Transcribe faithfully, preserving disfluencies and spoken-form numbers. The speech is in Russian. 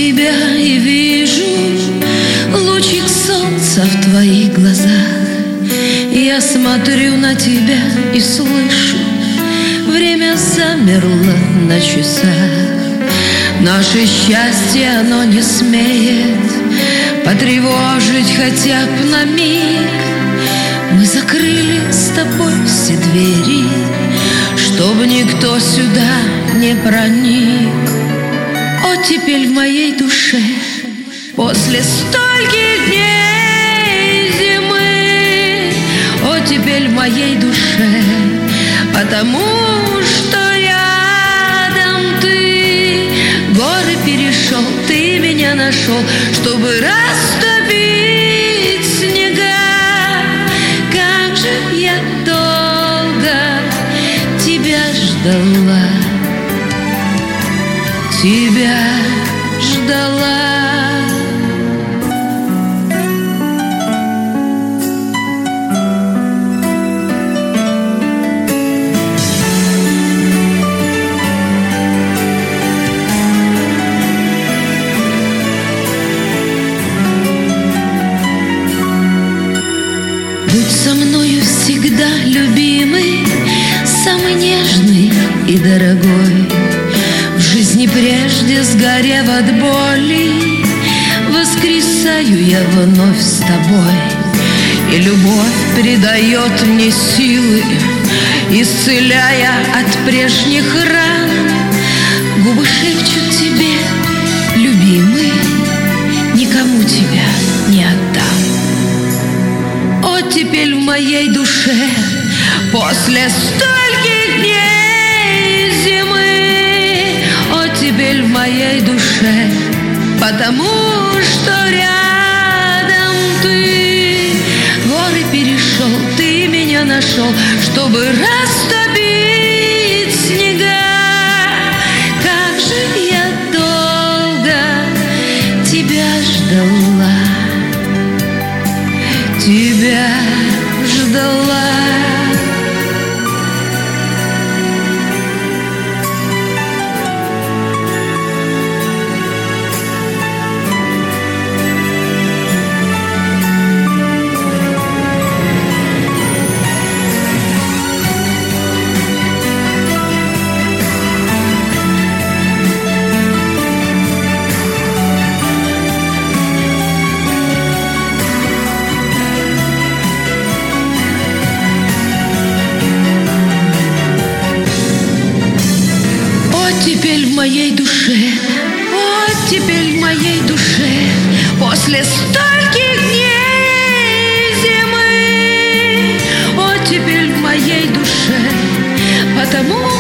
тебя и вижу лучик солнца в твоих глазах. Я смотрю на тебя и слышу, время замерло на часах. Наше счастье, оно не смеет потревожить хотя бы на миг. Мы закрыли с тобой все двери, чтобы никто сюда не проник. Оттепель в моей душе после стольких дней зимы. Оттепель в моей душе, потому что рядом ты. Горы перешел, ты меня нашел, чтобы растопить снега. Как же я долго тебя ждала, тебя ждала. Будь со мною всегда, любимый, самый нежный и дорогой. В жизни прежде сгорев от боли, воскресаю я вновь с тобой. И любовь придает мне силы, исцеляя от прежних ран. Губы шепчут тебе, любимый, никому тебя не отдам. Оттепель в моей душе после стольких дней зимы. Оттепель в моей душе, потому что рядом ты. Горы перешел, ты меня нашел, чтобы растопить снега. Как же я долго тебя ждала, тебя ждала. Оттепель в моей душе, оттепель в моей душе после стольких дней зимы. Оттепель в моей душе, потому